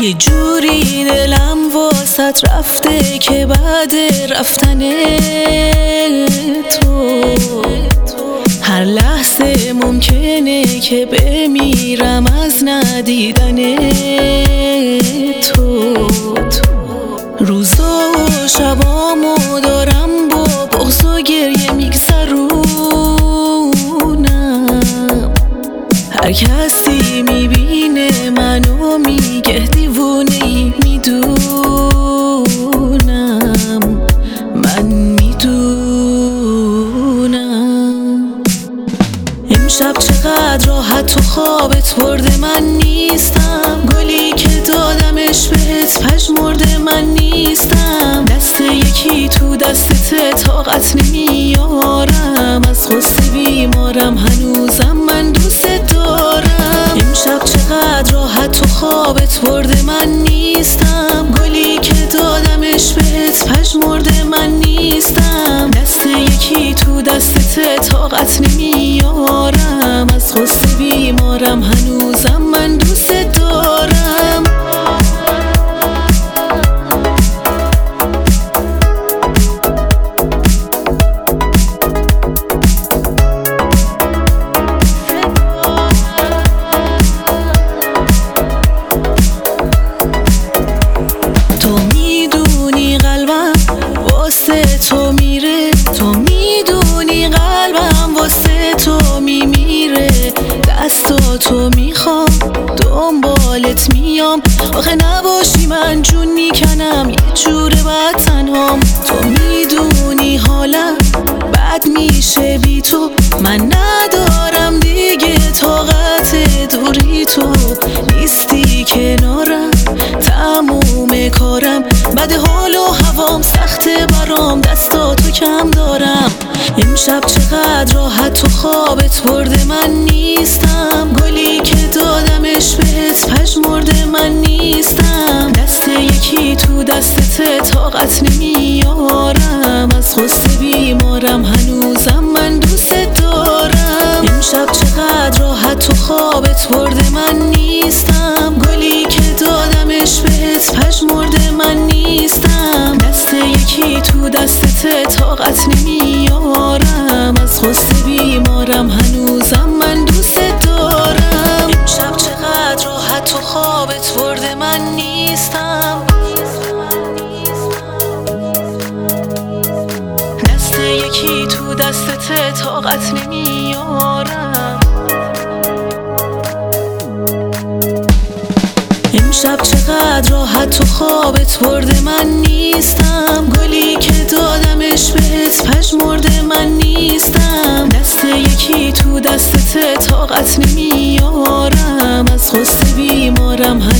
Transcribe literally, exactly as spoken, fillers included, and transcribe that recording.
یه جوری دلم واسط رفته که بعد رفتن تو هر لحظه ممکنه که بمیرم از ندیدن تو. روزا و شبامو دارم با بغض و گریه میگذرونم. هر کسی میبینه منو میگه دیوونه‌ای، میدونم من میدونم. امشب چقدر راحت تو خوابت برده من نیستم، گلی که دادمش بهت پژمرده من نیستم. دست یکی تو دستت طاقت نمیارم، از غصه بیمارم هنوزم من دوست دارم. امشب چقدر راحت تو خوابت برده من نیستم، گلی که دادمش بهت پژمرده من نیستم. دست یکی تو دستت طاقت نمیارم، از غصه بیمارم هنوزم من دوست دارم. تو میدونی قلبم واسه تو میره، تو میدونی قلبم واسه تو میمیره. دستاتو میخوام دنبالت میام، آخه نباشی من جون میکنم یه جوره بعد تنهام. تو میدونی حالم بد میشه بی تو، من ندارم دیگه طاقت دوری. تو نیستی کنارم تموم کارم، بد حال و هوام سخته برام، دستاتو کم دارم. امشب چقدر راحت تو خوابت برده من نیستم، گلی که دادمش بهت پژمرده من نیستم. دست یکی تو دستت طاقت نمیارم، از غصه بیمارم هنوزم من دوست دارم. امشب چقدر راحت تو خوابت برده من نیستم، گلی که دادمش بهت پژمرده من نیستم. دست یکی تو دستت طاقت نمیارم، از غصه بیمارم هنوزم من دوست دارم. امشب چقدر راحت تو خوابت برده من نیستم، دست یکی تو دستت طاقت نمیارم. امشب چقدر راحت تو خوابت برده من نیستم، گلی که دادمش بهت پژمرده من نیستم. دست یکی تو دستت طاقت نمیارم، از غصه بیمارم